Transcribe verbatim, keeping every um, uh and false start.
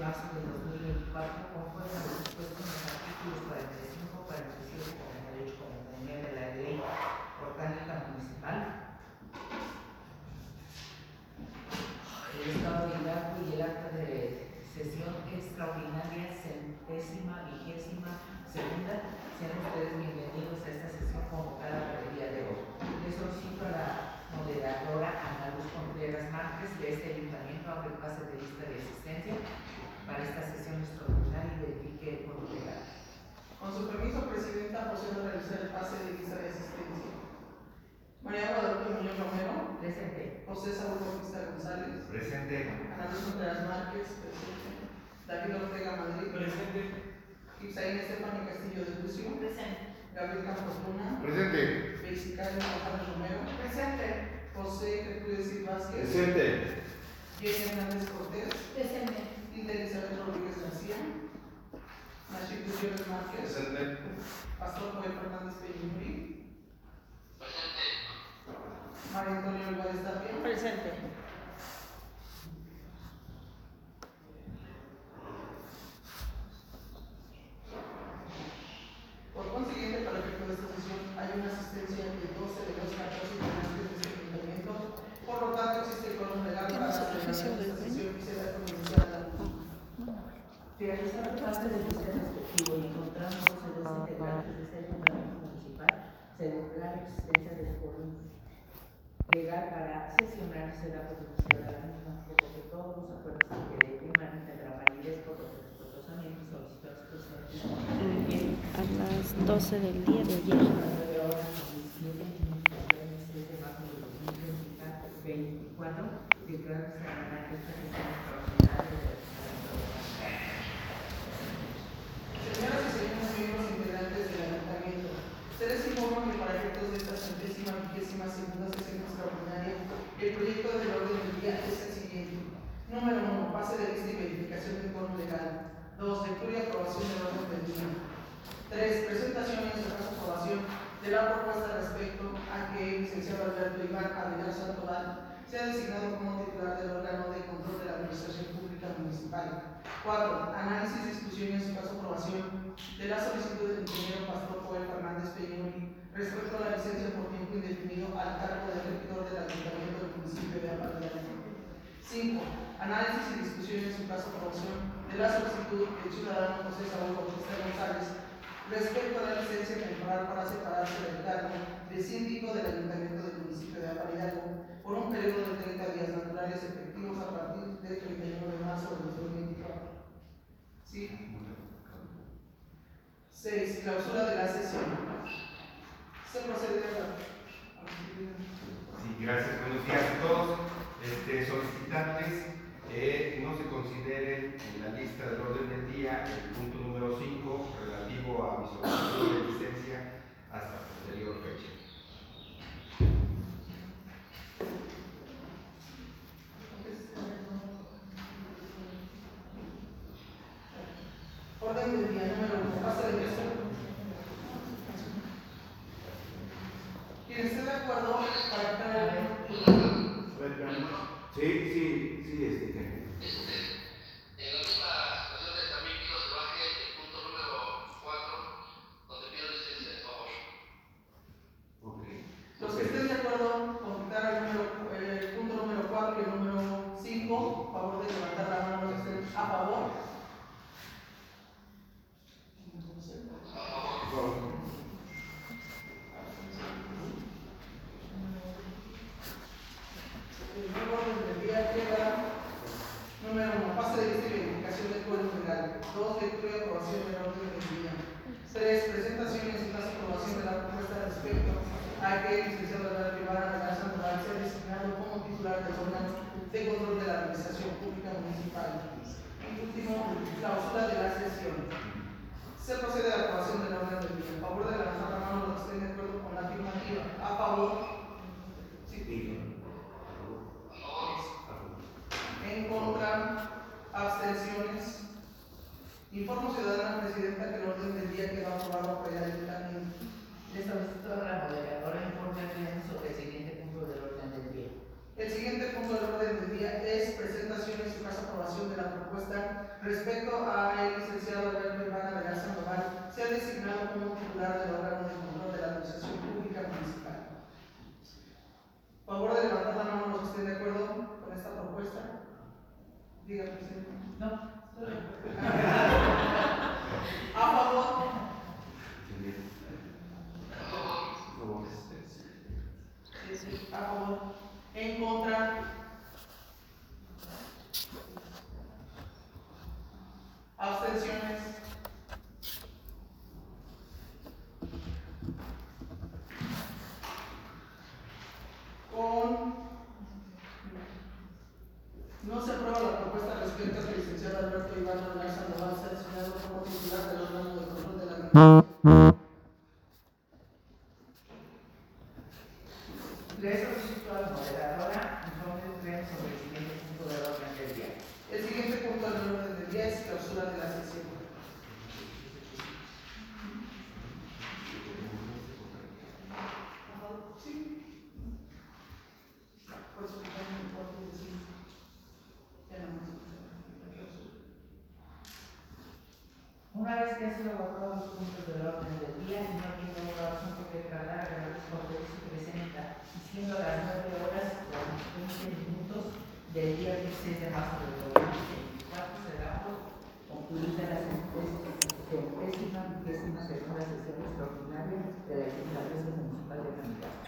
marzo del dos mil veinticuatro, conforme a los dispuestos en los artículos cuarenta y cinco, cuarenta y siete, cuarenta y ocho, cuarenta y nueve de la Ley Orgánica Municipal, el estado de Hidalgo y el acta de sesión extraordinaria centésima vigésima segunda. Sean ustedes bienvenidos a esta sesión convocada para el día de hoy. Les solicito a la moderadora Ana Luz Contreras Márquez de este ayuntamiento abra el pase de lista de asistencia para esta sesión extraordinaria y verifique el quórum legal. Con su permiso, Presidenta, procedo a realizar el pase de lista de asistencia. María Guadalupe Muñoz Romero. Presente. José Saúl Bautista González. Presente. Ana Luz Contreras Márquez. Presente. David Ortega Madrid. Presente. Ibsaín Estefani Castillo de Lucio. Presente. Gabriel Campos Luna. Presente. Bexicario González Romero. Presente. José Gertrudis Gil Vázquez. Presente. Jenny Hernández Cortés. Presente. Linda Elizabeth Rodríguez García. Nachito Gutiérrez Márquez. Presente. Pastor Joel Fernández Peñimuri. Presente. María Antonia Álvarez Tapia. Presente. Por consiguiente, para efecto de esta sesión hay una asistencia de doce de los catorce integrantes de este ayuntamiento. Por lo tanto, existe el quórum legal para celebrar esta sesión y se da como iniciada la misma. Realizar el pase de lista respectivo y encontrando doce de los integrantes de este ayuntamiento municipal, se deberá la existencia del quórum legal para sesionar y será pronunciada la misma, por lo que todos los acuerdos que depriman tendrán validez por los respetuosamente solicitados presentes. A las doce del día de ayer. veinticuatro, declaro extraordinaria esta sesión extraordinaria de la Señoras y señores miembros integrantes del ayuntamiento, se les informa que para efectos de esta centésima vigésima segunda sesión extraordinaria, el proyecto del orden del día es el siguiente. Número uno, pase de lista y verificación del quórum legal. Dos, lectura y aprobación del orden del día. Tres, presentación y en su caso aprobación de la propuesta respecto a que el licenciado Alberto Iván Aguilar Santoral sea designado como titular del órgano de control de la Administración Pública Municipal. Cuatro, análisis, discusión y en su caso aprobación de la solicitud del ingeniero Pastor Joel Fernández Peñimuri respecto a la licencia por tiempo indefinido al cargo del regidor del Ayuntamiento del municipio de Apatía. Cinco, análisis y discusión y en su caso aprobación de la solicitud del ciudadano José Saúl Bautista González respecto a la licencia temporal para separarse del cargo de síndico del Ayuntamiento del municipio de Apariaco por un periodo de treinta días naturales efectivos a partir del treinta y uno de marzo de dos mil veinticuatro. ¿Sí? Seis, clausura de la sesión. Se procede a la... Sí, gracias. Buenos días a todos. Este, solicitantes, eh, no se consideren en la lista del orden del día el punto número cinco relativo a mi solicitud de licencia hasta posterior fecha. Orden del día número uno, pase de lista. Quien esté de acuerdo para cada Sí, sí, sí, este. Este, en la misma situación también quiero que baje el punto número cuatro, donde pido licencia, de favor. Ok. los que estén de acuerdo con quitar el, número, el punto número cuatro y el número cinco, a favor de levantar la mano, los que estén a favor. A favor. El nuevo orden del día queda número uno, pase de lista y verificación del quórum legal. Dos, lectura y aprobación del orden del día. Tres, presentación y en su caso aprobación de la propuesta respecto a que el licenciado Alberto Iván Aguilar Santoral sea designado como titular del órgano de control de la Administración Pública Municipal. Y último, clausura de la sesión. Se procede a la aprobación del orden del día. A favor de levantar la mano los que estén de acuerdo con la afirmativa. A favor. Sí. En contra, abstenciones. Informo ciudadana presidenta que el orden del día queda aprobado por el ayuntamiento. Le solicito a la moderadora informe al pleno sobre el siguiente punto del orden del día. El siguiente punto del orden del día es presentación y en su caso aprobación de la propuesta respecto a el licenciado Alberto Iván Abelar Sandoval, sea designado como titular del órgano de control de la Administración Pública Municipal. Favor de levantar la mano los que estén de acuerdo con esta propuesta. Dígame, presidente. No. A favor. Sí, sí, a favor. En contra. Abstenciones. Con no se aprueba la propuesta respecto a que el licenciado Alberto Iván Abelar Sandoval sea designado como titular del órgano de control de la administración. Le solicito a la moderadora informe breve sobre el siguiente punto del orden del día. El siguiente punto del orden del día es clausura de la sesión. Sí. Por eso que también me puedo decir. Ya no más. Una vez que han sido abordados los puntos del orden del día y no habiendo otro asunto que tratar, el cortesía se presenta, y siendo las nueve horas veinte minutos del día dieciséis de marzo del dos mil veinticuatro, se da por concluida la centésima vigésima segunda sesión extraordinaria de la Legislatura Municipal de Candidatos.